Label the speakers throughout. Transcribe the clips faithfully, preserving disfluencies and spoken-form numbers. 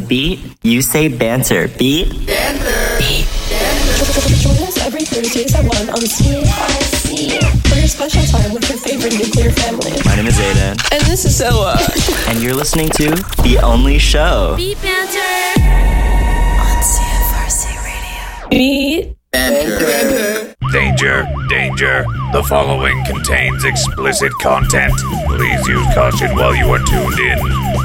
Speaker 1: Beat, you say banter. Beat?
Speaker 2: Banter. Beat. Banter. Join us every Thursdays at one on C F R C for your special time with your favorite nuclear family.
Speaker 1: My name is Aiden.
Speaker 2: And this is Zoa.
Speaker 1: And you're listening to The Only Show.
Speaker 3: Beat Banter on C F R C Radio.
Speaker 2: Beat
Speaker 4: Banter. Danger, danger. The following contains explicit content. Please use caution while you are tuned in.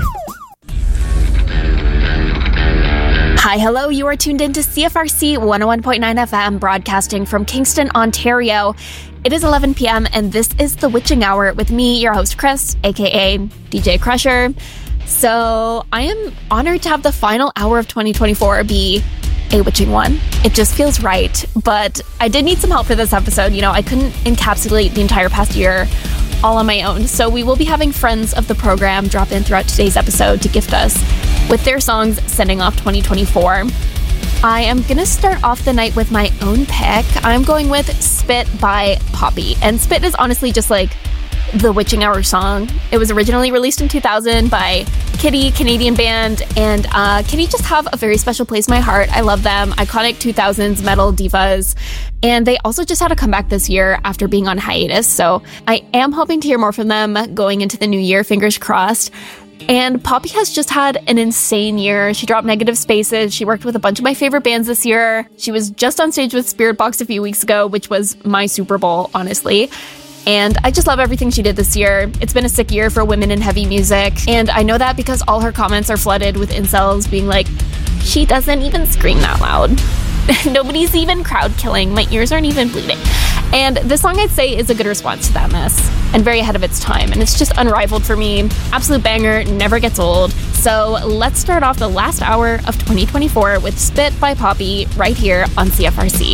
Speaker 5: Hi, hello. You are tuned in to C F R C one oh one point nine F M, broadcasting from Kingston, Ontario. It is eleven p.m. and this is The Witching Hour with me, your host, Chris, aka D J Crusher. So I am honored to have the final hour of twenty twenty-four be a witching one. It just feels right, but I did need some help for this episode. You know, I couldn't encapsulate the entire past year all on my own. So we will be having friends of the program drop in throughout today's episode to gift us with their songs sending off twenty twenty-four. I am going to start off the night with my own pick. I'm going with Spit by Poppy. And Spit is honestly just like the Witching Hour song. It was originally released in two thousand by Kitty, Canadian band, and uh, Kitty just have a very special place in my heart. I love them. Iconic two thousands metal divas. And they also just had a comeback this year after being on hiatus. So I am hoping to hear more from them going into the new year, fingers crossed. And Poppy has just had an insane year. She dropped Negative Spaces. She worked with a bunch of my favorite bands this year. She was just on stage with Spirit Box a few weeks ago, which was my Super Bowl, honestly. And I just love everything she did this year. It's been a sick year for women in heavy music. And I know that because all her comments are flooded with incels being like, she doesn't even scream that loud. Nobody's even crowd killing. My ears aren't even bleeding. And this song, I'd say, is a good response to that mess and very ahead of its time. And it's just unrivaled for me. Absolute banger, never gets old. So let's start off the last hour of twenty twenty-four with Spit by Poppy right here on C F R C.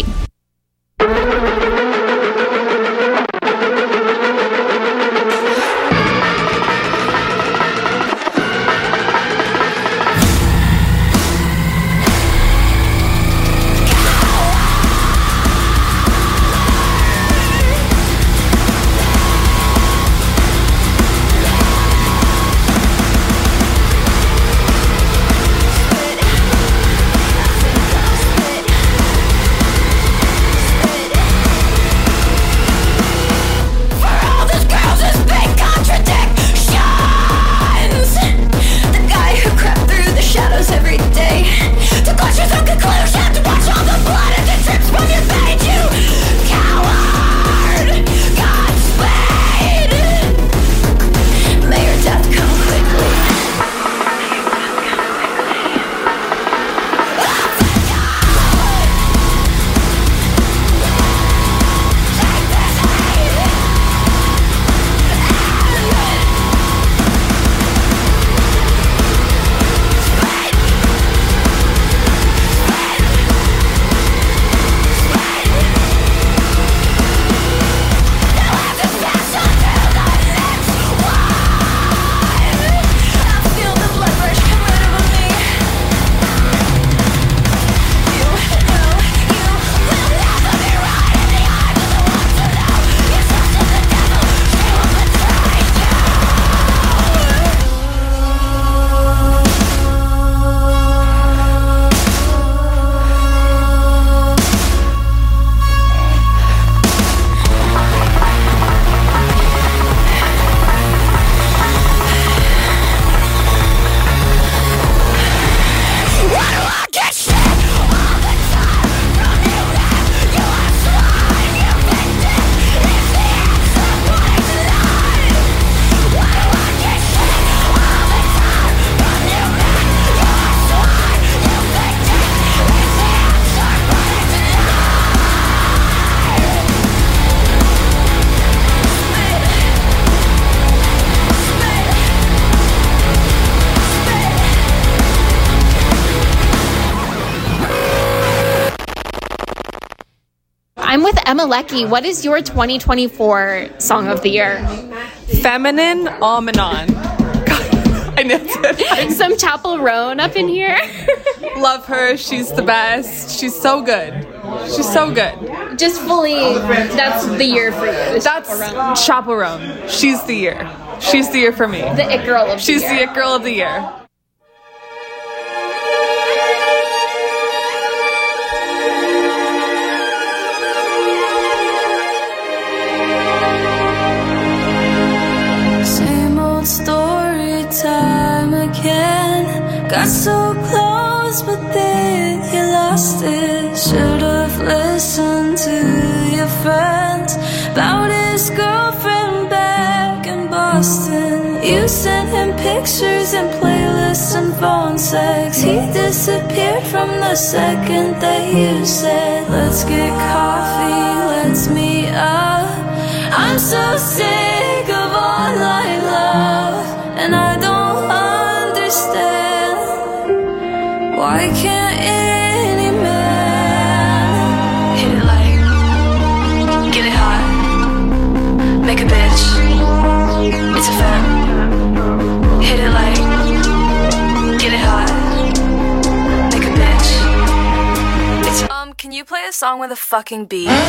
Speaker 5: I'm with Emma Leckie. What is your twenty twenty-four song of the year?
Speaker 6: Feminine Almanon. I nailed it.
Speaker 5: Some Chapel Roan up in here.
Speaker 6: Love her. She's the best. She's so good. She's so good.
Speaker 5: Just fully, that's the year for you.
Speaker 6: That's Chapel Roan. She's the year. She's the year for me.
Speaker 5: The it girl of
Speaker 6: She's
Speaker 5: the year.
Speaker 6: the it girl of the year.
Speaker 3: Got so close, but then you lost it. Should've listened to your friends about his girlfriend back in Boston. You sent him pictures and playlists and phone sex. He disappeared from the second that you said, let's get coffee, let's meet up. I'm so sick of online love, and I don't understand, why can't any man hit it like, get it hot, make a bitch, it's a fam. Hit it like, get it hot, make a bitch, it's a Um, can you play a song with a fucking beat? Hit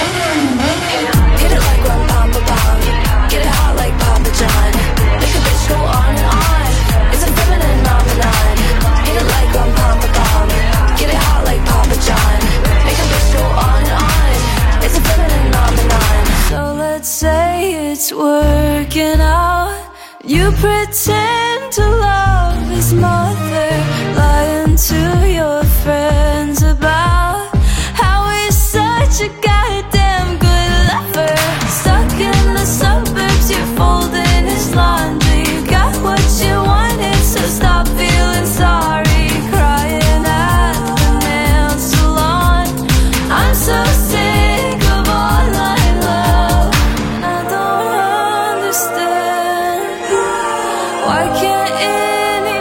Speaker 3: it, hit it like rum pom pom pom. Get it hot like Papa John. Make a bitch go on and on. It's a feminine phenomenon. Hit it like rum pom pom pom. Get it hot like Papa John. Make a bitch go on and on. It's a feminine phenomenon. So let's say it's working out. You pretend to love his mother, lying to your friends about how he's such a goddamn good lover. Stuck in the suburbs, you're folding his laundry. You got what you wanted, so stop feeling sorry. Crying at the nail salon. I'm so sick of online love, and I don't understand, why can't any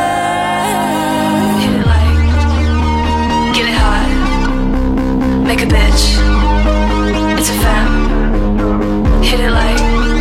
Speaker 3: man hit it like, get it hot, make a bitch, it's a fam. Hit it like,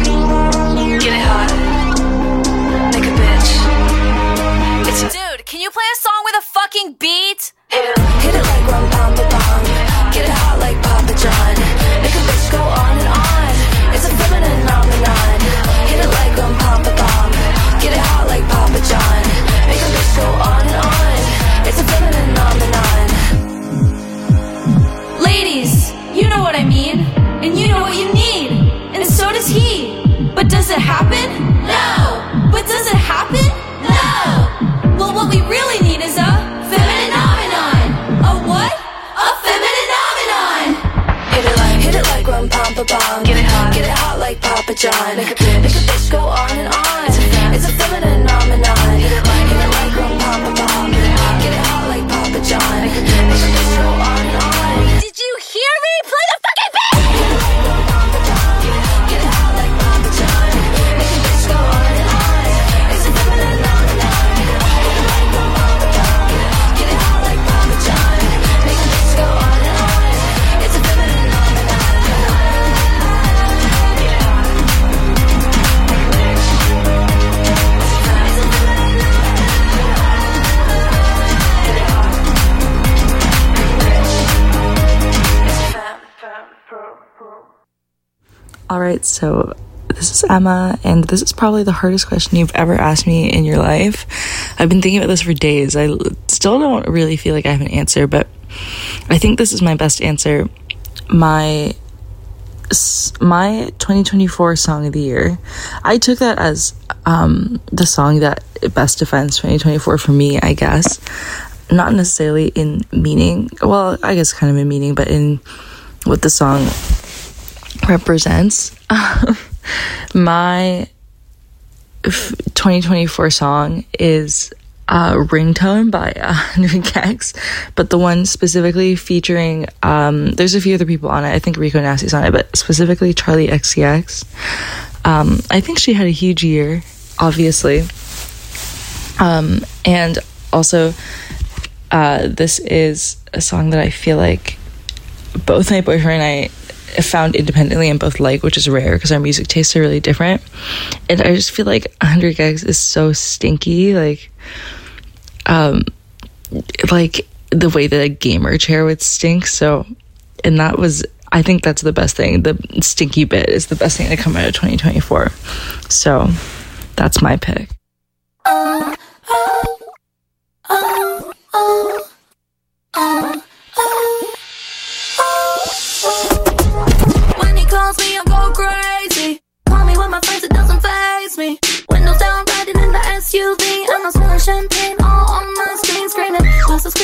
Speaker 3: get it hot, make a bitch, it's a dude, can you play a song with a fucking beat? Hit it, hit it like rum pom pom pom. Get it hot like Papa John. Make a bitch go on and on. It's a feminine phenomenon. Hit it like rum pom pom pom. Get it hot like Papa John. Make a bitch go on and on. It's a feminine phenomenon. Ladies, you know what I mean, and you know what you need, and so does he. But does it happen? No. But does it happen? No. Well, what we really need is a feminine phenomenon. A what? A feminine phenomenon. Hit it like, hit it like rum pom pom pom. Get it hot, get it hot like Papa John. Make a bitch, make a bitch go on and on. It's a, it's a feminine phenomenon. Hit it like, hit it like rum pom pom pom. Get it hot, get it hot like Papa John. Make a bitch, make a bitch go on and on. Did you hear me? Play the fucking beat. Hit it like rum pom pom pom. Get it hot like Papa John. Make a bitch go on and on. It's a feminine phenomenon. Hit it like rum pom pom pom. Get it hot like Papa John. Make a bitch go on and on. It's a feminine phenomenon. Get it hot. Make a bitch. It's a feminine phenomenon. Get it hot. Make a bitch. It's a fem, fem, pro, pro.
Speaker 7: Alright, so this is Emma, and this is probably the hardest question you've ever asked me in your life. I've been thinking about this for days. I still don't really feel like I have an answer, but I think this is my best answer. My my twenty twenty-four song of the year, I took that as um, the song that best defines twenty twenty-four for me, I guess. Not necessarily in meaning, well, I guess kind of in meaning, but in what the song represents. My f- twenty twenty-four song is uh, Ringtone by uh, Hundred Gecs, but the one specifically featuring, um, there's a few other people on it. I think Rico Nasty's on it, but specifically Charlie X C X. Um, I think she had a huge year, obviously. Um, and also, uh, this is a song that I feel like both my boyfriend and I found independently and both like, which is rare because our music tastes are really different. And I just feel like Hundred Gecs is so stinky, like um like the way that a gamer chair would stink. So, and that was, I think that's the best thing. The stinky bit is the best thing to come out of twenty twenty-four. So that's my pick.
Speaker 3: Oh, oh, oh, oh, oh, oh, oh. When he calls me, I go crazy. Call me with my friends, it doesn't faze me. Windows down, riding in the S U V, and I'm smelling champagne all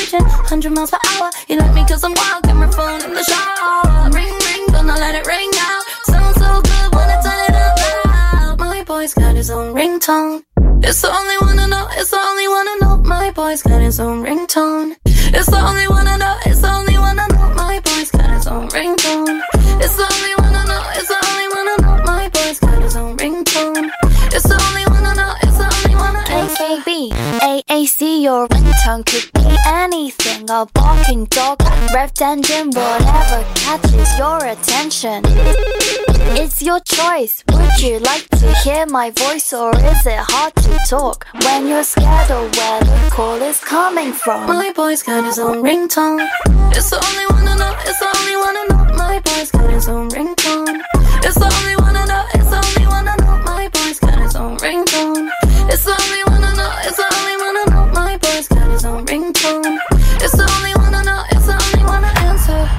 Speaker 8: reaching one hundred miles per hour. You like me cause I'm wild, got my phone in the shower. Ring, ring, gonna let it ring out. Sounds so good when I turn it up loud. My boy's got his own ringtone. It's the only one I know, it's the only one I know. My boy's got his own ringtone. It's the only one I know, it's the only one I know. My boy's got his own ringtone. It's the only one I know, it's the only one I know. My boy's got his own ringtone. It's the only one I know, it's the only one I know.
Speaker 9: A K B, A A C, your ringtone could be anything. A barking dog, revved engine, whatever catches your attention. It's your choice. Would you like to hear my voice, or is it hard to talk when you're scared of where the call is coming from?
Speaker 8: My boy's got his own ringtone. It's the only one I know, it's the only one I know. My boy's got his own ringtone. It's the only one I know, it's the only one I know. My boy's got his own ringtone. It's the only one I know, it's the only one I know. My boy's got his own ringtone. It's the only one I know, it's the only one I answer.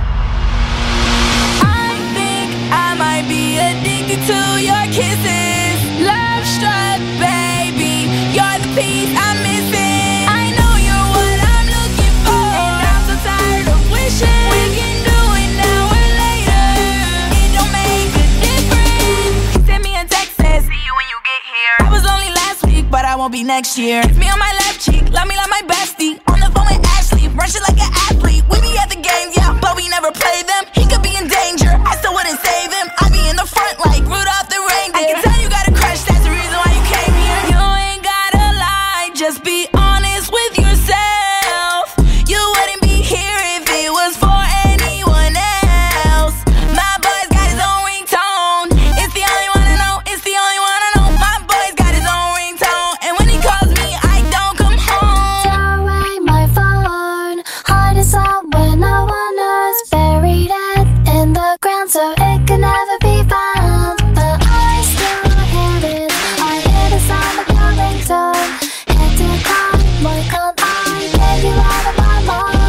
Speaker 3: I think I might be addicted to your kisses. Love struck, baby. You're the piece I'm missing. I know you're what I'm looking for, and I'm so tired of wishing we can do it now or later. It don't make a difference. Send me a text, says see you when you get here. I was only last week, but I won't be next year. Kiss me on my left cheek, love me like my bestie. On the phone with Ashley, rushing like an athlete. We be at the games, yeah, but we never play them. He could be in danger, I still wouldn't save him. I be in the front like Rudolph the reindeer. I can tell you got a crush, that's the reason why you came here. You ain't gotta lie, just be honest with yourself. You wouldn't be here if it was for anyone else. My boy's got his own ringtone. It's the only one I know, it's the only one I know. My boy's got his own ringtone, and when he calls me, I don't come home.
Speaker 9: Throw away my phone, hide it out when no one knows. Buried it in the ground so it can never be found. But I still hear it, I hear the sound of your ringtone. Hit to call, why can't I get you out of my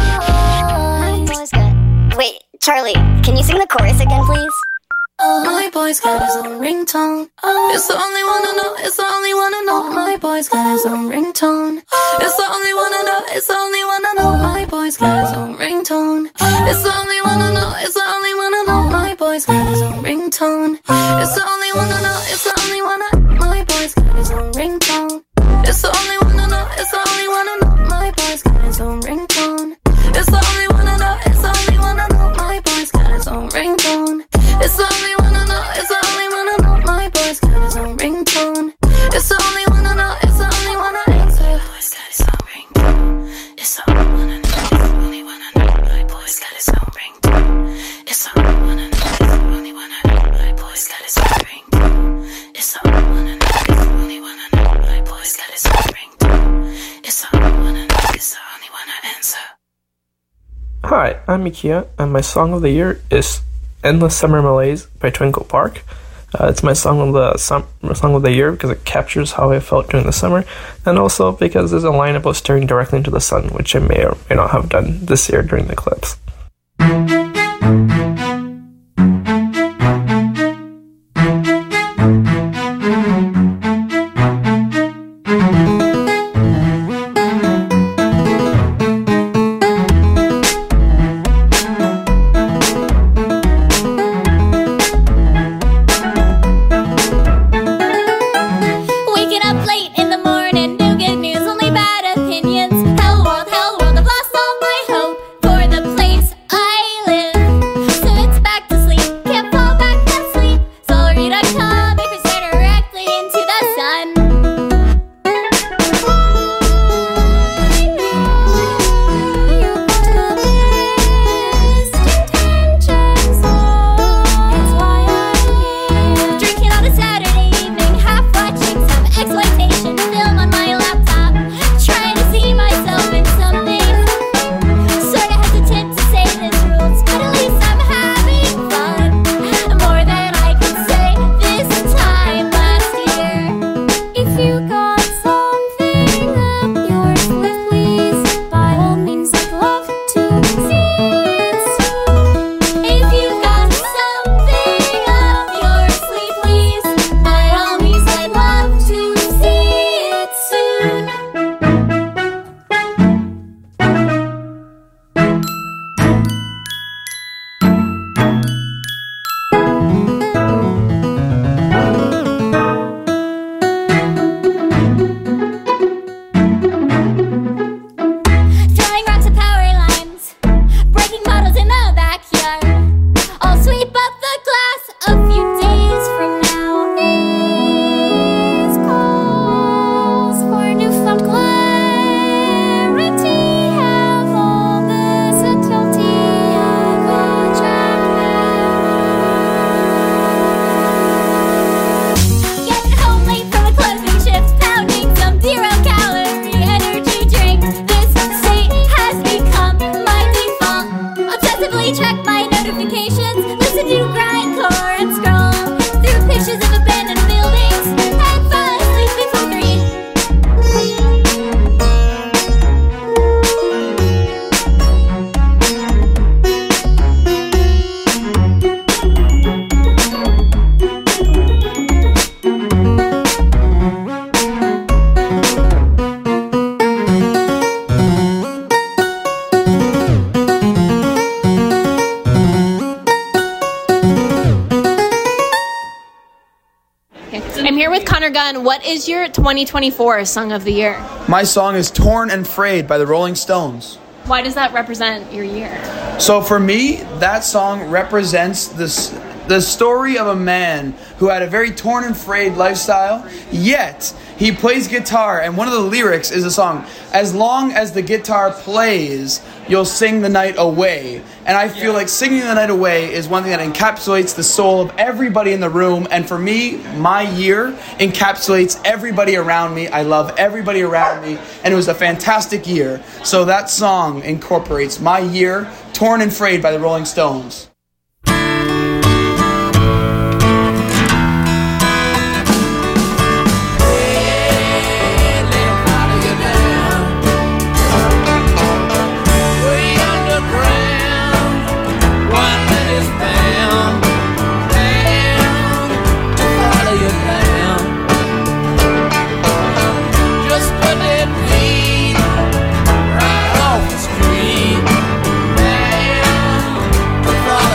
Speaker 9: mind? My boy's good. Wait, Charlie, can you sing the chorus again, please?
Speaker 8: Oh, my boy's got his own ringtone. Oh, it's the only one I know, it's the only one I know. My boy's got his own ringtone. It's the only one I know, it's the only one I know. My boy's got his own ringtone. It's the only one I know, it's the only one I know. My boy's got his own ringtone. It's the only one I know, it's the only one I know. My boy's got his own ringtone. It's the only one I know, it's the only one I know. My boy's got his own ringtone. It's the only one I know, it's the only one I know. My boy's got his own ringtone. It's the only one I know, it's the only one I know. My boy's got his own ringtone. It's the only one I know, it's the only one I answer. My boy's got his own ringtone. It's the only one I know, it's the only one I know. My boy's got his own ringtone. It's the only one I know, it's the only one I know. My boy's got his own ringtone. It's the only one I know, it's the only one I know. My boy's got his own ringtone. It's the only one I know, it's the only one I answer.
Speaker 10: Hi, I'm Mikia, and my song of the year is Endless Summer Malaise by Twinkle Park. Uh, it's my song of the sum- song of the year because it captures how I felt during the summer, and also because there's a line about staring directly into the sun, which I may or may not have done this year during the eclipse.
Speaker 9: Plane
Speaker 5: And what is your twenty twenty-four Song of the Year?
Speaker 11: My song is Torn and Frayed by the Rolling Stones.
Speaker 5: Why does that represent your year?
Speaker 11: So for me, that song represents this, the story of a man who had a very torn and frayed lifestyle, yet he plays guitar, and one of the lyrics is a song, as long as the guitar plays, you'll sing the night away. And I feel like singing the night away is one thing that encapsulates the soul of everybody in the room, and for me, my year encapsulates everybody around me. I love everybody around me, and it was a fantastic year. So that song incorporates my year, Torn and Frayed by the Rolling Stones.
Speaker 12: Follow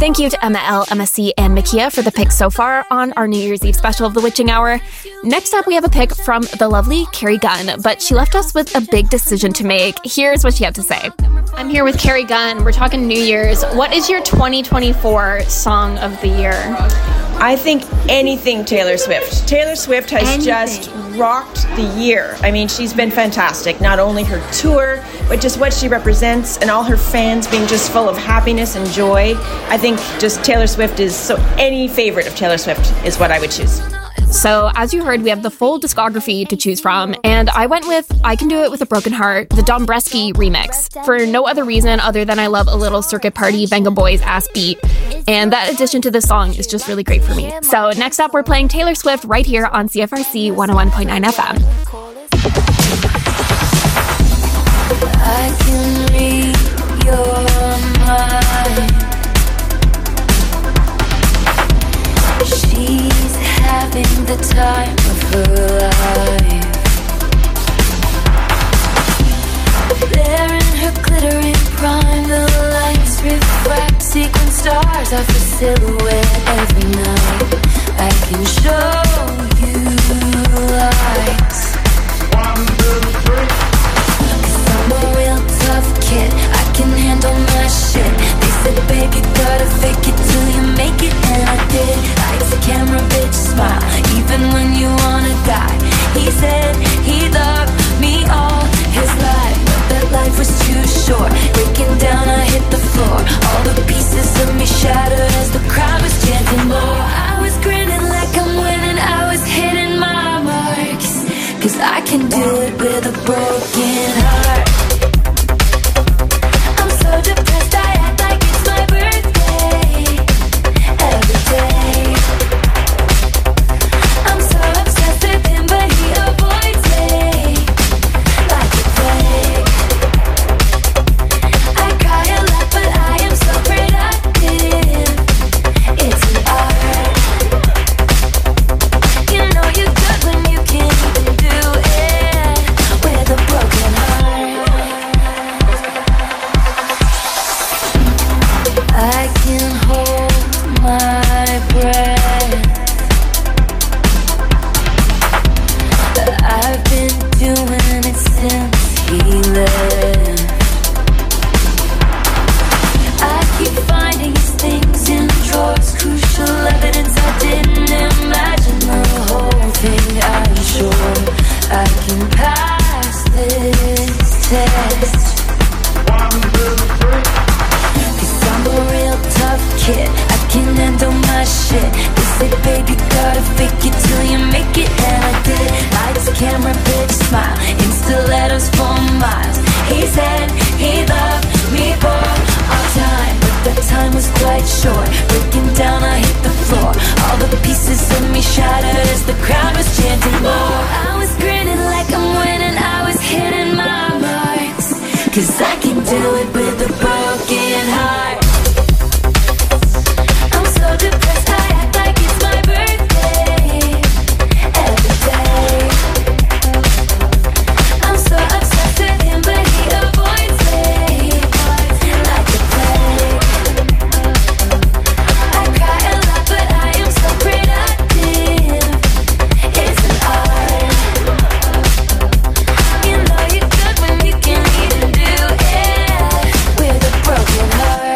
Speaker 5: Thank you to Emma L, Emma C, and Makia for the picks so far on our New Year's Eve special of The Witching Hour. Next up, we have a pick from the lovely Carrie Gunn, but she left us with a big decision to make. Here's what she had to say. I'm here with Carrie Gunn. We're talking New Year's. What is your twenty twenty-four song of the year?
Speaker 12: I think anything Taylor Swift. Taylor Swift has
Speaker 5: Anything.
Speaker 12: just rocked the year. I mean, she's been fantastic. Not only her tour, but just what she represents and all her fans being just full of happiness and joy. I think just Taylor Swift is, so any favorite of Taylor Swift is what I would choose.
Speaker 5: So, as you heard, we have the full discography to choose from, and I went with I Can Do It With a Broken Heart, the Dombresky remix, for no other reason other than I love a little circuit party Venga Boys ass beat, and that addition to this song is just really great for me. So, next up, we're playing Taylor Swift right here on C F R C one oh one point nine F M.
Speaker 8: I can read your mind. She's having the time of her life. There in her glittering prime, the lights reflect sequin stars off her silhouette every night. I can show you lights. One, two, three. Cause I'm a real tough kid, I can handle my shit. They said, babe, you gotta fake it till you make it, and I did. Lights, camera, bitch, smile, even when you wanna die. He said he loved me all his life, but that life was too short. Breaking down, I hit the floor. All the pieces of me shattered as the crowd was chanting more. I was grinning like I'm winning, I was hitting my marks. Cause I can do it with a broken heart. I'm so depressed, I act like it's my birthday every day. I'm so obsessed with him, but he avoids me like a plague. I cry a lot, but I am so productive. It's an art. You know you're good when you can't even do it with a broken heart. I can hold my breath. I've been doing it since he left. I keep finding his things in drawers, crucial evidence I didn't imagine. The whole thing, I'm sure I can pass this test. One, two, three. Cause I'm a real tough kid, I can handle my shit. They say, baby, gotta fake it till you make it, and I did. Lights, camera, bitch, smile, in stilettos for miles. He said he loved me for all time, but that time was quite short. Breaking down, I hit the floor. All the pieces of me shattered as the crowd was chanting more. I was grinning like I'm winning, I was hitting my marks. Cause I can do it with a broken heart. I'm so depressed, I act like it's my birthday every day. I'm so obsessed with him, but he avoids me like a plague. I cry a lot, but I am so productive. It's an art. You know you're good when you can't even do it with a broken heart.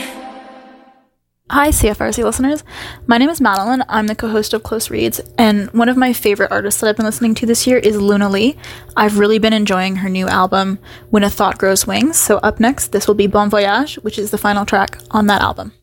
Speaker 13: Hi, C F R C listeners. My name is Madeline. I'm the co-host of Close Reads, and one of my favorite artists that I've been listening to this year is Luna Lee. I've really been enjoying her new album, When a Thought Grows Wings. So up next, this will be Bon Voyage, which is the final track on that album.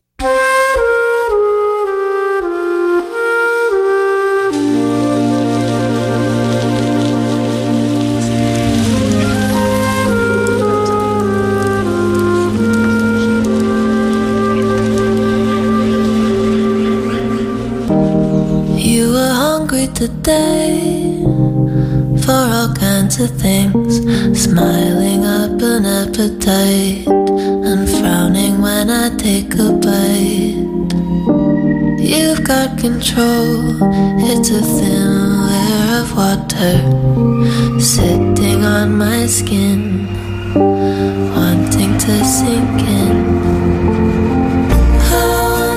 Speaker 8: You were hungry today for all kinds of things, smiling up an appetite and frowning when I take a bite. You've got control, it's a thin layer of water sitting on my skin, wanting to sink in. Oh,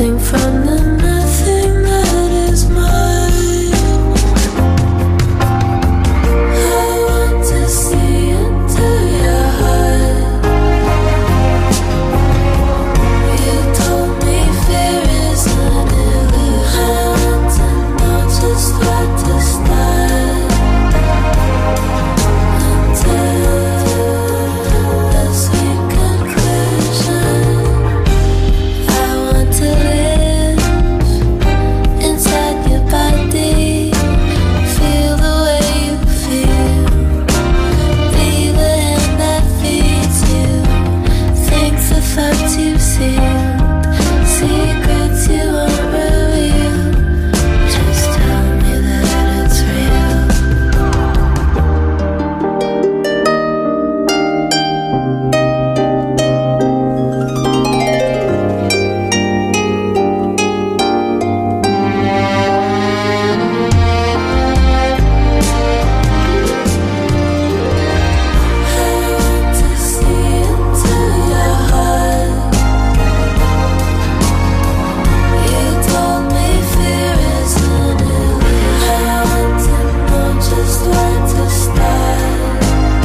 Speaker 8: something from the nothing that is mine. I want to see into your heart. You told me fear is an illusion. I want to know just where to start. Until the sweet conclusion. I want to live inside your body. Feel the way you feel. Be the hand that feeds you. Think the thoughts you've seen. Secrets you won't reveal. Just tell me that it's real. To see into your heart. You told me fear is an illusion. I want to know just where to start.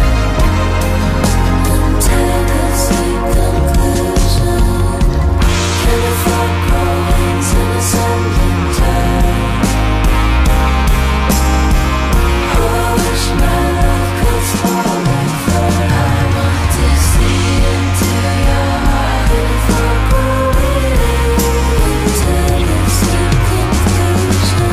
Speaker 8: Until the sweet conclusion. And if I grow wings in a second turn. Oh, I wish my love could fall like fire. I want to see into your heart. If I grow wings until the sweet conclusion.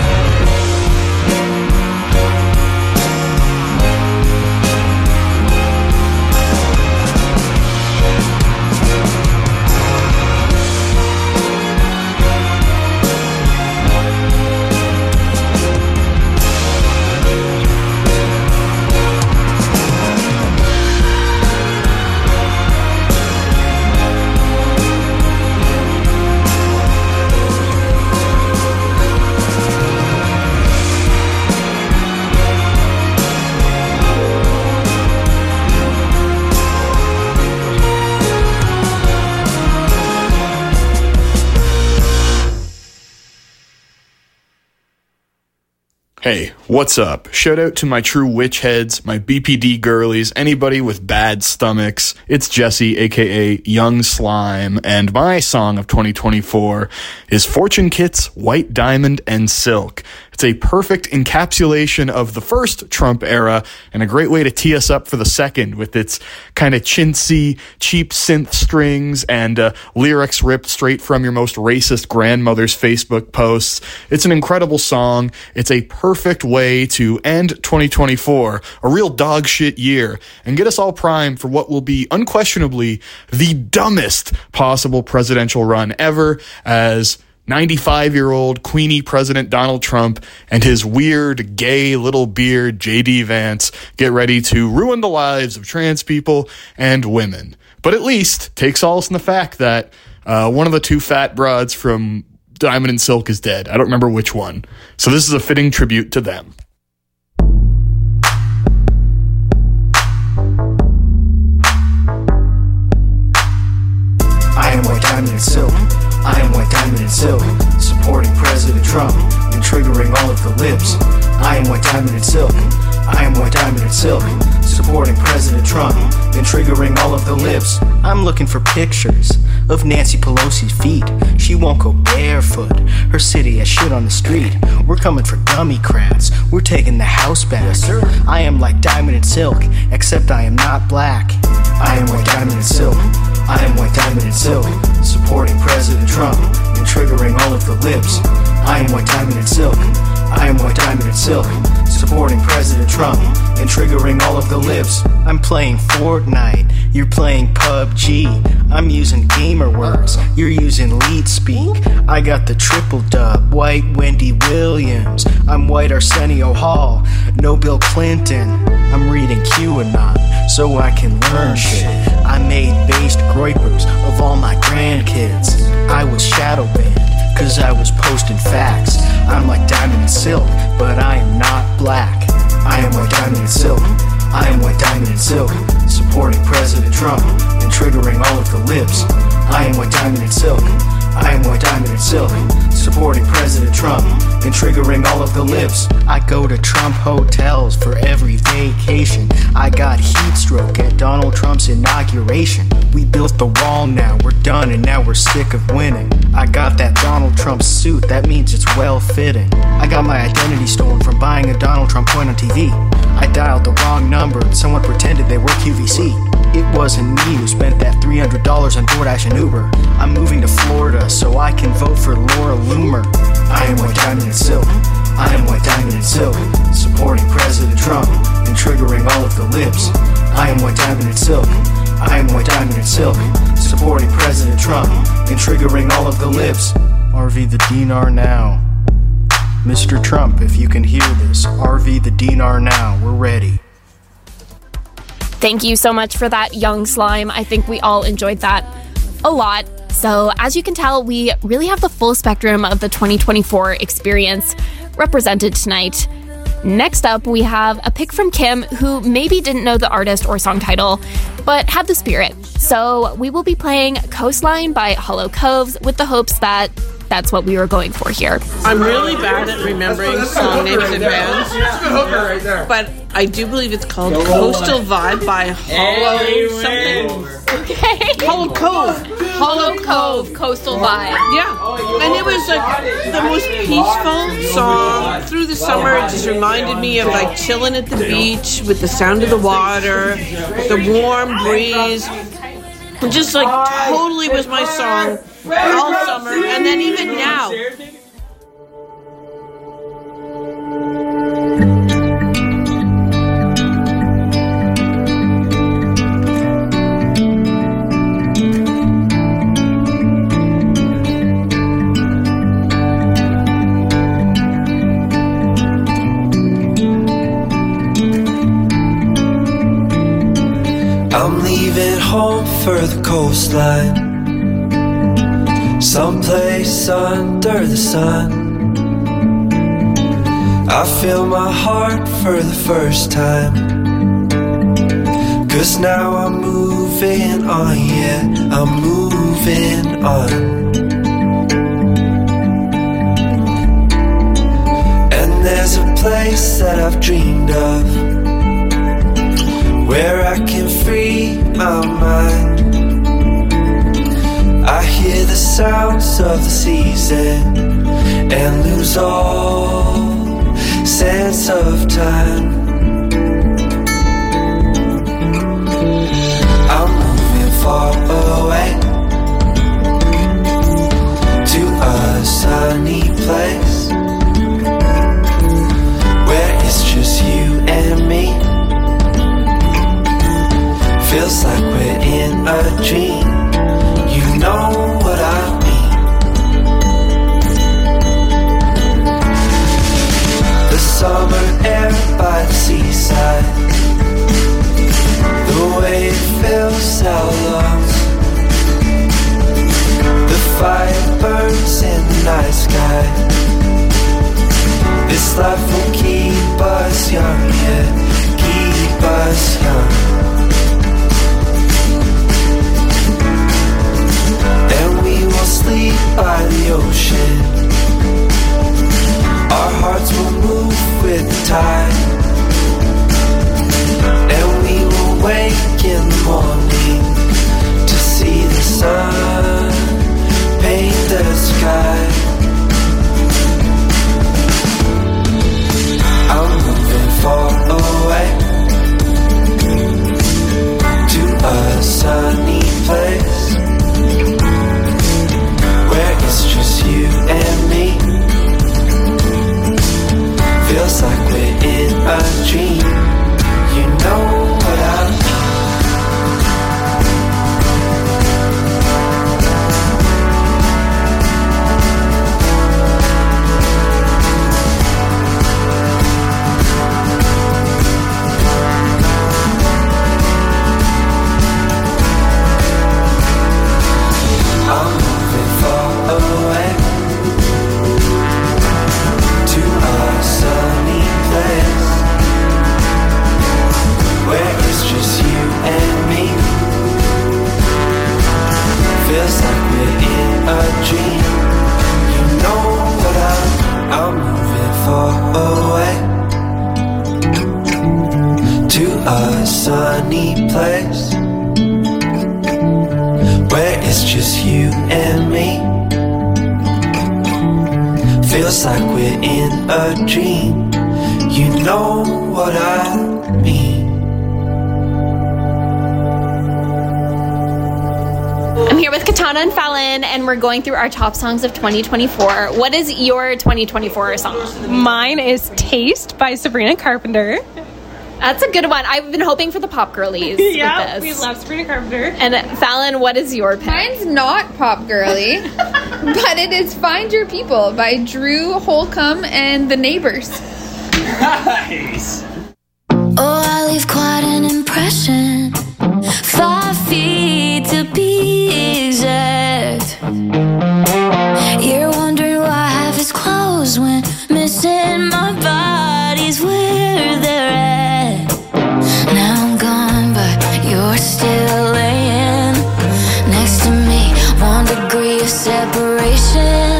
Speaker 14: Hey, what's up? Shout out to my true witch heads, my B P D girlies, anybody with bad stomachs. It's Jesse, aka Young Slime, and my song of twenty twenty-four is Fortune Kit's White Diamond and Silk. It's a perfect encapsulation of the first Trump era and a great way to tee us up for the second with its kind of chintzy, cheap synth strings and uh, lyrics ripped straight from your most racist grandmother's Facebook posts. It's an incredible song. It's a perfect way to end twenty twenty-four, a real dog shit year, and get us all primed for what will be unquestionably the dumbest possible presidential run ever, as ninety-five-year-old Queenie President Donald Trump and his weird, gay little beard J D Vance get ready to ruin the lives of trans people and women. But at least take solace in the fact that uh, one of the two fat broads from Diamond and Silk is dead. I don't remember which one. So this is a fitting tribute to them.
Speaker 15: I am White Diamond and Silk. I am White Diamond and Silk, supporting President Trump and triggering all of the libs. I am White Diamond and Silk. I am White Diamond and Silk, supporting President Trump and triggering all of the libs. I'm looking for pictures of Nancy Pelosi's feet. She won't go barefoot. Her city has shit on the street. We're coming for dummy crats. We're taking the house back. Yes, sir. I am like Diamond and Silk, except I am not black. I am White Diamond and Silk. I am White Diamond and Silk, supporting President Trump and triggering all of the libs. I am White Diamond and Silk. I am White Diamond and Silk, supporting President Trump and triggering all of the libs. I'm playing Fortnite, you're playing P U B G. I'm using gamer words, you're using leet speak. I got the triple dub, White Wendy Williams. I'm White Arsenio Hall, no Bill Clinton. I'm reading QAnon so I can learn shit. I made based groypers of all my grandkids. I was shadow banned cause I was posting facts. I'm like Diamond and Silk, but I am not black. I am White Diamond and Silk. I am White Diamond and Silk, supporting President Trump and triggering all of the libs. I am White Diamond and Silk. I am White Diamond silk, supporting President Trump and triggering all of the lips. I go to Trump hotels for every vacation. I got heat stroke at Donald Trump's inauguration. We built the wall now, we're done, and now we're sick of winning. I got that Donald Trump suit, that means it's well fitting. I got my identity stolen from buying a Donald Trump coin on T V. I dialed the wrong number and someone pretended they were Q V C. It wasn't me who spent that three hundred dollars on DoorDash and Uber. I'm moving to Florida so I can vote for Laura Loomer. I am white diamond and silk, I am white diamond and silk, supporting President Trump and triggering all of the lips. I am white diamond and silk, I am white diamond and silk, supporting President Trump and triggering all of the lips. R V the dinar now. Mister Trump, if you can hear this, R V the dinar now, we're ready.
Speaker 5: Thank you so much for that, Young Slime. I think we all enjoyed that a lot. So as you can tell, we really have the full spectrum of the twenty twenty-four experience represented tonight. Next up, we have a pick from Kim, who maybe didn't know the artist or song title, but had the spirit. So we will be playing Coastline by Hollow Coves with the hopes that that's what we were going for here.
Speaker 16: I'm really bad at remembering song names and bands, but I do believe it's called Coastal Vibe by Hollow something.
Speaker 5: Okay.
Speaker 16: Hollow Cove.
Speaker 5: Hollow Cove, Coastal Vibe.
Speaker 16: Yeah. And it was like the most peaceful song through the summer. It just reminded me of like chilling at the beach with the sound of the water, the warm breeze. It just like totally was my song all summer, and then even now.
Speaker 17: I'm leaving home for the coastline, someplace under the sun. I feel my heart for the first time, 'cause now I'm moving on, yeah, I'm moving on. And there's a place that I've dreamed of, where I can free my mind. I hear the sounds of the season and lose all sense of time. I'm moving far away to a sunny place where it's just you and me. Feels like we're in a dream. You know what I mean. The summer air by the seaside, the way it fills our lungs, the fire burns in the night sky. This life will keep us young, yeah, keep us young. And we will sleep by the ocean. Our hearts will move with the tide. And we will wake in the morning to see the sun paint the sky. I'm moving far away to a sunny place where it's just you and me. Feels like we're in Feels like we're in a dream. You know what I mean.
Speaker 5: I'm here with Katana and Fallon, and we're going through our top songs of twenty twenty-four. What is your twenty twenty-four song?
Speaker 18: Mine is Taste by Sabrina Carpenter.
Speaker 5: That's a good one. I've been hoping for the pop girlies.
Speaker 18: Yeah,
Speaker 5: with this.
Speaker 18: we love Sabrina Carpenter.
Speaker 5: And Fallon, what is your pick?
Speaker 19: Mine's not pop girly, but it is Find Your People by Drew Holcomb and the Neighbors.
Speaker 17: Nice.
Speaker 9: Oh, I leave quite an impression. Five feet to be exact. You're wondering why half his clothes went missing. My body's where they're at. Now I'm gone, but you're still laying next to me. One degree of separation.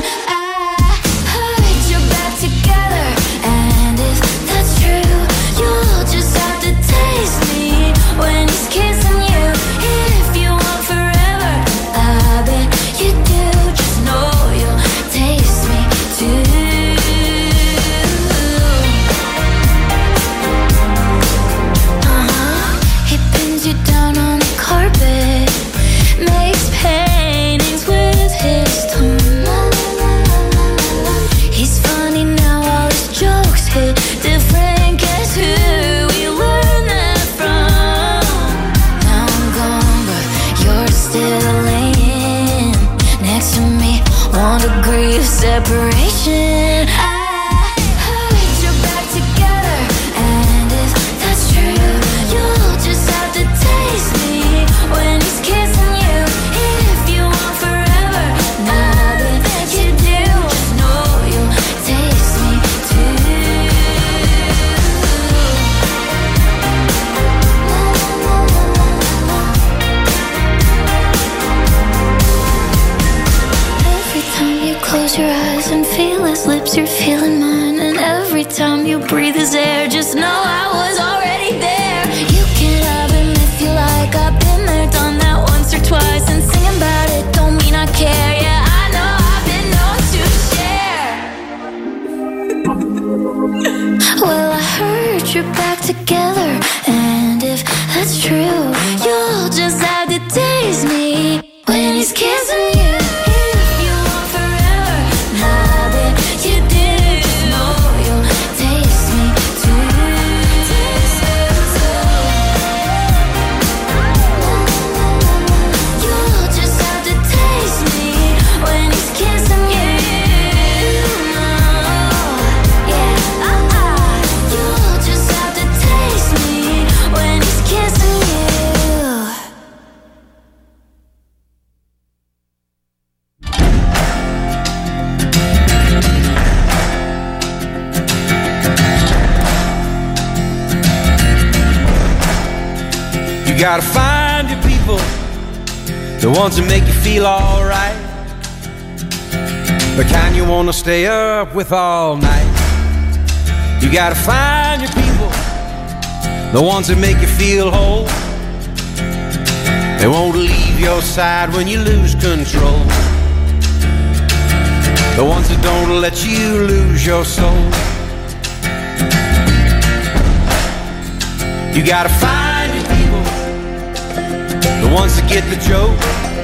Speaker 9: When he's kissing you, if you want forever, I bet you do. Just know you'll taste me too. Uh-huh. He pins you down on the carpet, makes paintings with his tongue. He's funny now, all his jokes hit different. Guess who we learned that from? Still laying next to me, one degree of separation. I put your back together, and if that's true, you'll just have to taste me when he's kissing you. If you want forever, I bet you do. Just know you'll taste me too. Close your eyes and feel his lips, you're feeling mine. And every time you breathe his air, just know I was already there. You can have him if you like, I've been there, done that once or twice. And singing about it don't mean I care. Yeah, I know I've been known to share. Well, I heard you're back together, and if that's true, you'll just have to taste me when he's kissing you.
Speaker 20: You gotta find your people, the ones that make you feel alright, the kind you wanna stay up with all night. You gotta find your people, the ones that make you feel whole. They won't leave your side when you lose control. The ones that don't let you lose your soul. You gotta find your people, the ones that get the joke,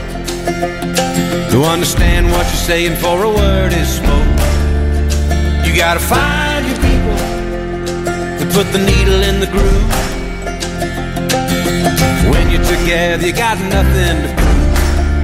Speaker 20: who understand what you're saying before a word is spoke. You gotta find your people to put the needle in the groove. When you're together, you got nothing to prove.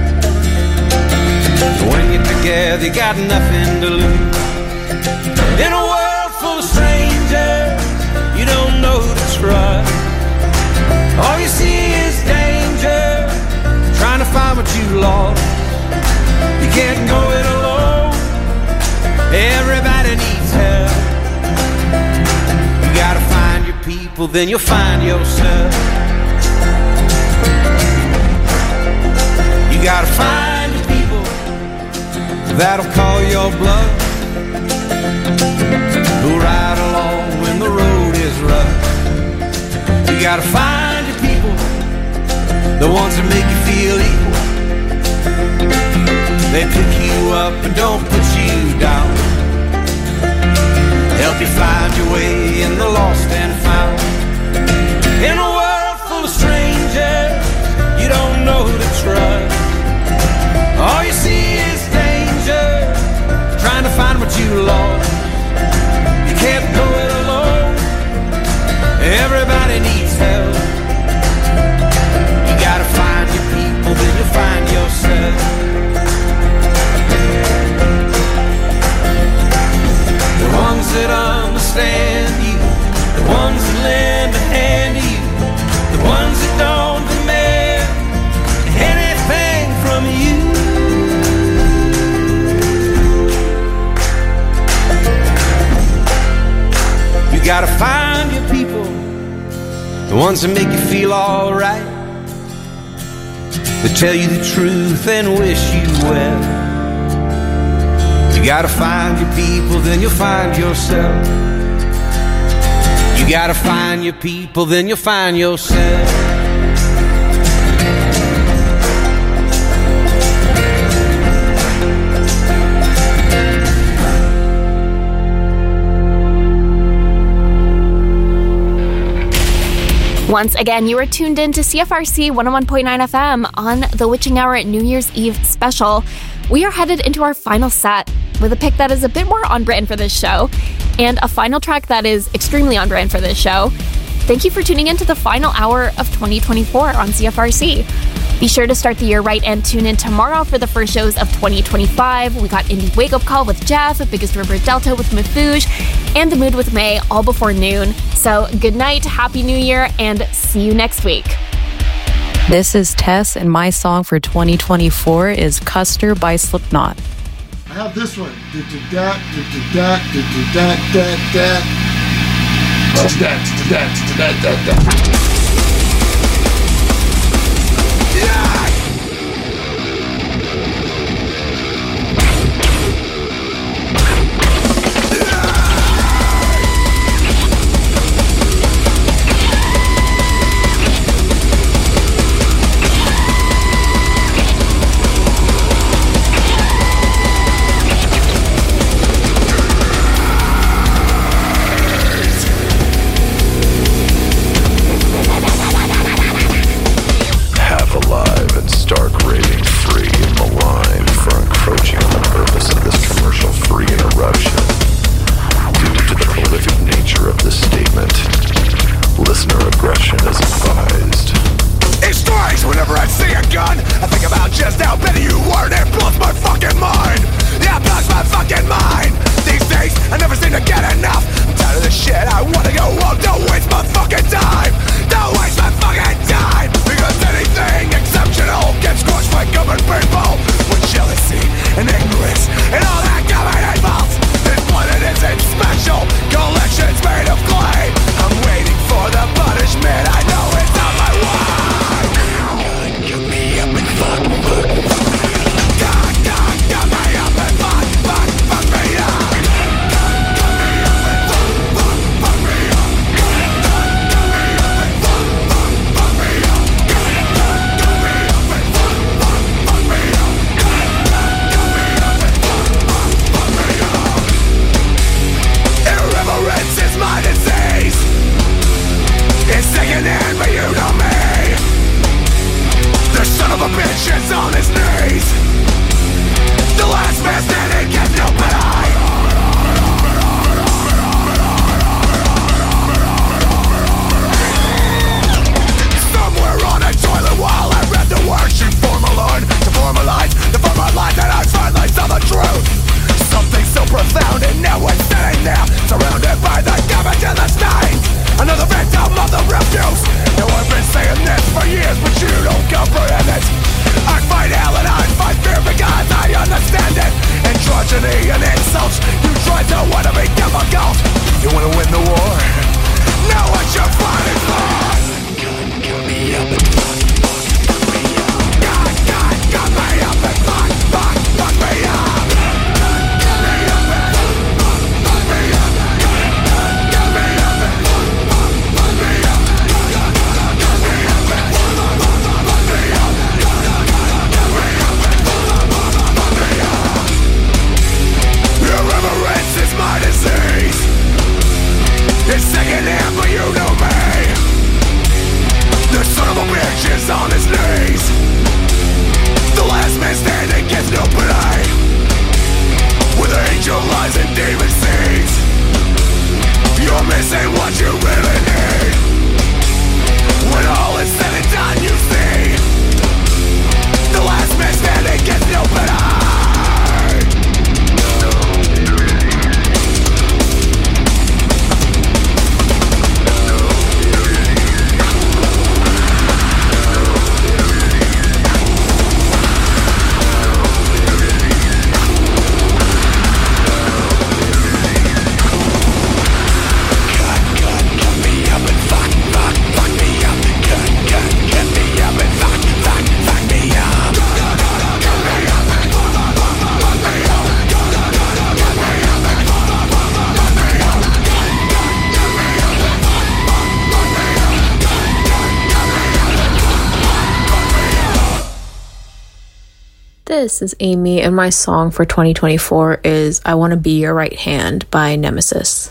Speaker 20: When you're together, you got nothing to lose. In a world full of strangers, you don't know who to trust. All you see is danger, trying to find what you lost. You can't go it alone, everybody needs help. You gotta find your people, then you'll find yourself. You gotta find your people that'll call your bluff, who'll ride along when the road is rough. You gotta find your people, the ones that make you feel equal. They pick you up and don't put you down. help you find your way in the lost and found. In a world full of strangers, you don't know who to trust. All you see is danger, trying to find what you lost. You can't go it alone, everybody needs help. You gotta find your people, then you'll find yourself. The ones that understand you, the ones that lend a hand to you, the ones that don't demand anything from you. You gotta find your people, the ones that make you feel alright, that tell you the truth and wish you well. You gotta find your people, then you'll find yourself. You gotta find your people, then you'll find yourself.
Speaker 5: Once again, you are tuned in to C F R C one oh one point nine F M on the Witching Hour New Year's Eve special. We are headed into our final set with a pick that is a bit more on brand for this show, and a final track that is extremely on brand for this show. Thank you for tuning in to the final hour of twenty twenty-four on C F R C. Be sure to start the year right and tune in tomorrow for the first shows of twenty twenty-five. We got Indie Wake Up Call with Jeff, Biggest River Delta with Mafouge, and The Mood with May, all before noon. So good night, Happy New Year, and see you next week.
Speaker 21: This is Tess, and my song for twenty twenty-four is Custer by Slipknot.
Speaker 22: I have this one. Da-da-da, da-da-da, da-da-da, da-da-da, da-da-da.
Speaker 20: Irreverence is my disease.
Speaker 1: this is Amy, and my song for twenty twenty-four is I Want to Be Your Right Hand by Nemesis.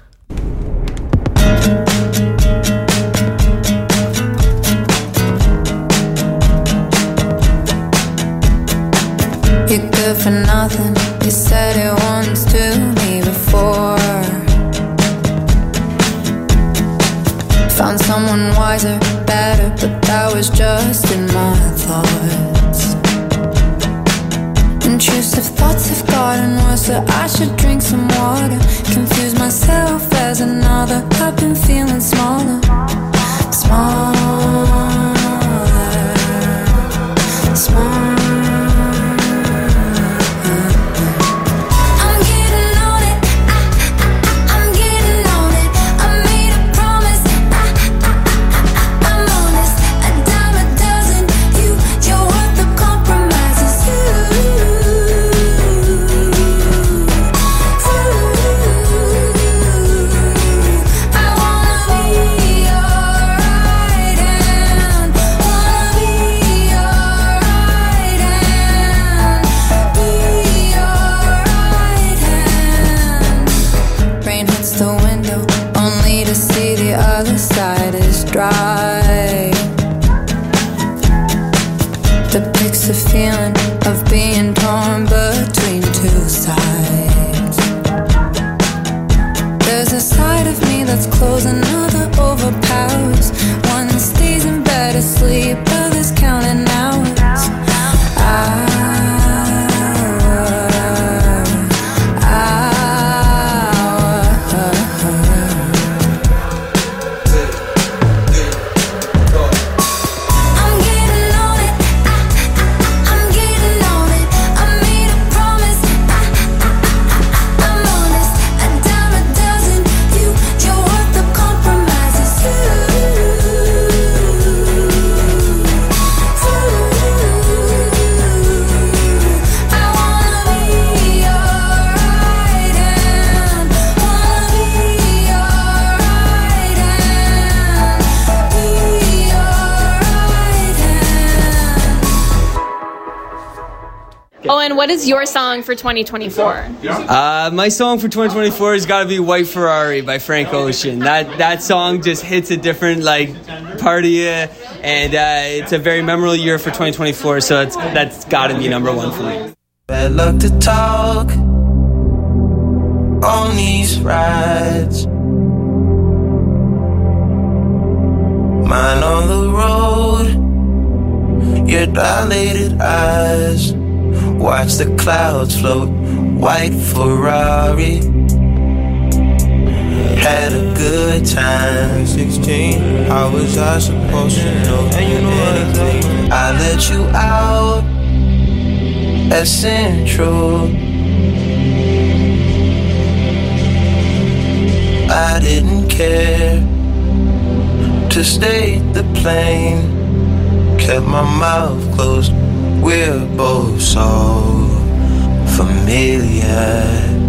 Speaker 8: You're good for nothing, you said it once to me before. Found someone wiser, better, but that was just in my thoughts. Intrusive thoughts have gotten worse, so I should drink some water. Confuse myself as another, I've been feeling smaller. Smaller, smaller. Depicts the feeling of being torn between two sides. There's a side of me that's closed, another overpowers. One stays in bed asleep, others counting hours. I
Speaker 5: Owen, what is your song for twenty twenty-four?
Speaker 2: Uh, my song for twenty twenty-four has got to be White Ferrari by Frank Ocean. That that song just hits a different like part of you, and uh, it's a very memorable year for twenty twenty-four, so it's, that's got to be number one for me.
Speaker 17: Bad luck to talk on these rides. Mine on the road, your dilated eyes. Watch the clouds float, white Ferrari. Had a good time. sixteen, how was I supposed to know? And you know anything? I let you out at Central. I didn't care to stay the plane. Kept my mouth closed. We're both so familiar.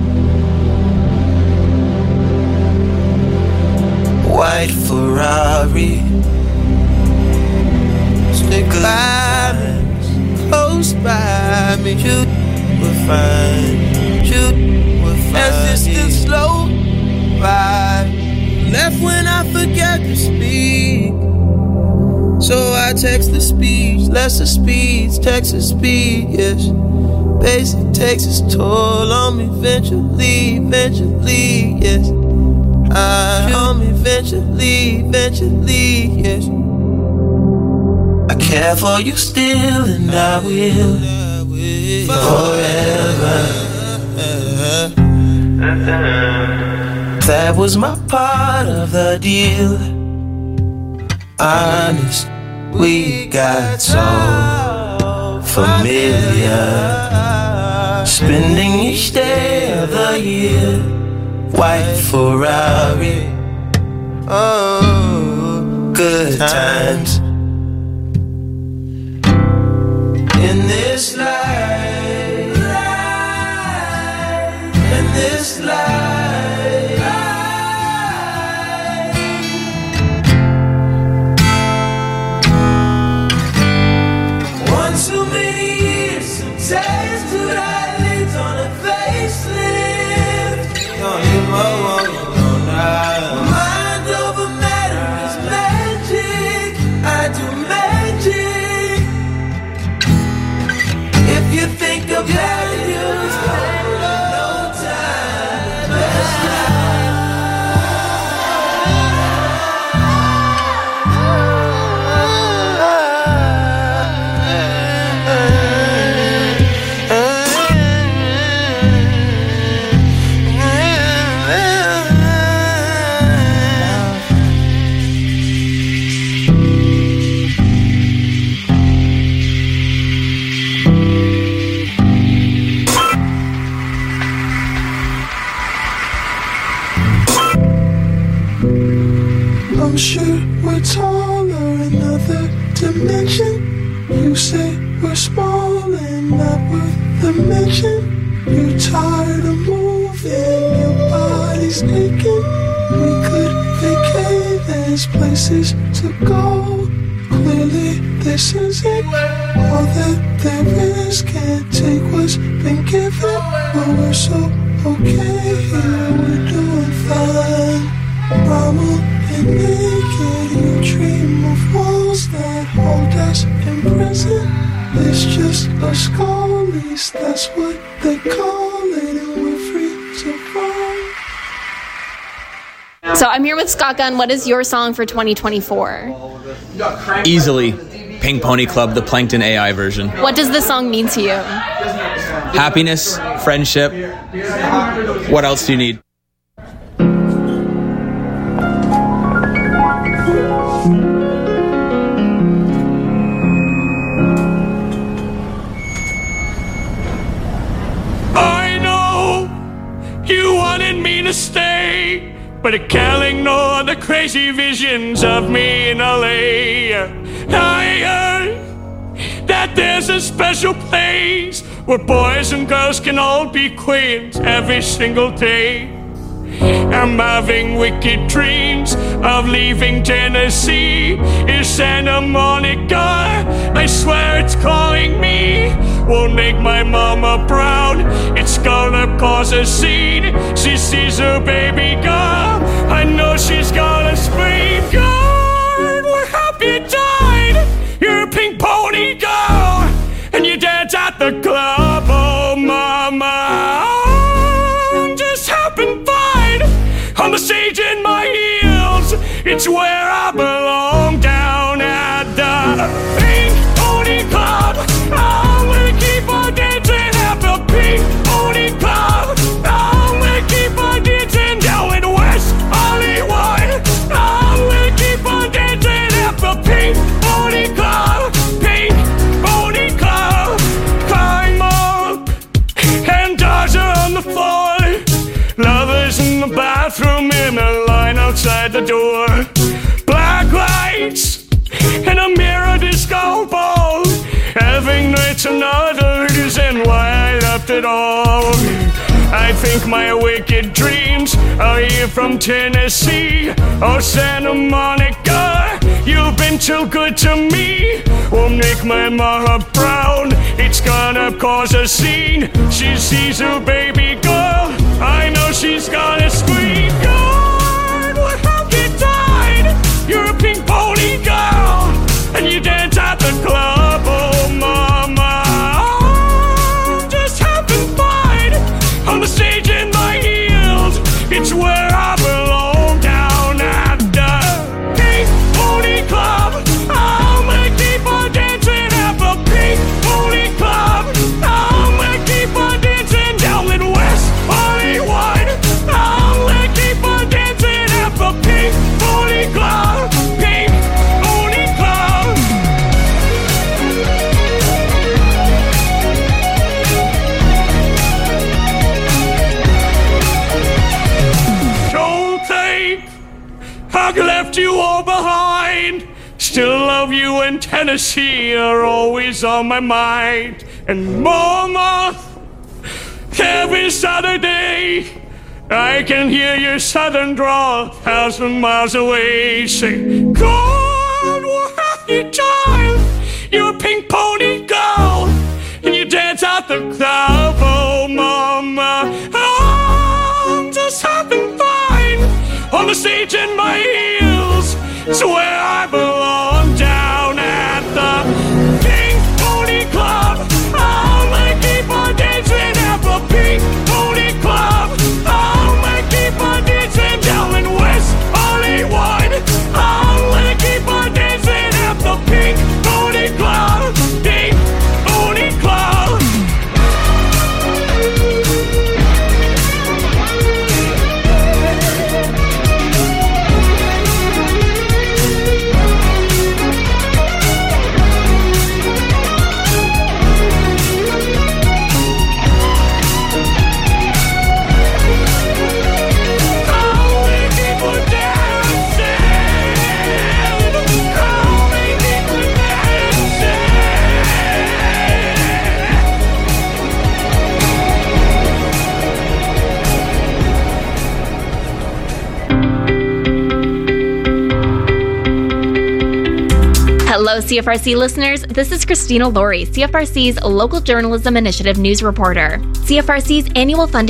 Speaker 17: White Ferrari. Stick by, close by me. You will find, you will find. As this still slow ride. Left when I forgot to speak. So I text the speech, lesser speeds, Texas speed, yes. Basic takes its toll on me eventually, eventually, yes. I on me eventually, eventually, yes. I care for you still and I will forever. That was my part of the deal. Honest, we got so familiar. Spending each day of the year. White Ferrari. Oh, good times. In this life, in this life.
Speaker 22: I'm sure we're taller, another dimension. You say we're small and not worth the mention. You're tired of moving, your body's aching. We could vacate, there's places to go. Clearly this isn't all that there is. Can't take what's been given, but we're so okay here, we're doing fine. Mama and naked, you dream of walls that hold us in prison. It's just a skull lease, that's what they call it, and we're free to roam.
Speaker 5: So I'm here with Scott Gunn. What is your song for twenty twenty-four?
Speaker 2: Easily, Pink Pony Club, the Plankton A I version.
Speaker 5: What does this song mean to you?
Speaker 2: Happiness, friendship. What else do you need?
Speaker 20: I know you wanted me to stay, but I can't ignore the crazy visions of me in L A. I heard that there's a special place where boys and girls can all be queens every single day. I'm having wicked dreams of leaving Tennessee. Is Santa Monica, I swear it's calling me. Won't make my mama proud, it's gonna cause a scene. She sees her baby girl, I know she's gonna scream. God, we're happy you died. You're a pink pony girl, and you dance at the club. Oh mama, I'm just having fun on the stage in my heels. It's where I belong, down at the Pink Pony Club. I'm gonna keep on dancing at the Pink Pony Club. I'm gonna keep on dancing down in West Hollywood. I'm gonna keep on dancing at the Pink Pony Club. Pink Pony Club. Climb up and dodge on the floor. Lovers in the bathroom in a line outside the door. Black lights and a mirror disco ball. Having nights another reason why I left it all. I think my wicked dreams are here from Tennessee. Oh Santa Monica, you've been too good to me. Won't make my mama proud, it's gonna cause a scene. She sees her baby girl, I know she's gonna scream. God, what have you done? You're a pink pony girl, and you dance at the club. Oh mama, I'm just having fun on the stage in my heels. It's where I belong, down at the Pink Pony Club. I'm gonna keep on dancing at the Pink Pony Club. I'm gonna keep on dancing down in West Hollywood. I'm gonna keep on dancing at the Pink Pony Club. Pink Pony Club. Don't think I've left you all behind. Still love you, and Tennessee are always on my mind. And mama, every Saturday I can hear your southern drawl a thousand miles away. Say, God, what have you done? You're a pink pony girl, and you dance at the club. Oh mama, I'm just having fun on the stage in my heels. It's where I belong, down at the Pink Pony Club. I'm gonna keep on dancing at the Pink Pony Club. I'm gonna keep on dancing down in West Hollywood. I'm gonna keep on dancing at the Pink Pony Club. Pink Pony Club.
Speaker 5: Hello, C F R C listeners. This is Christina Laurie, C F R C's Local Journalism Initiative news reporter. C F R C's annual funding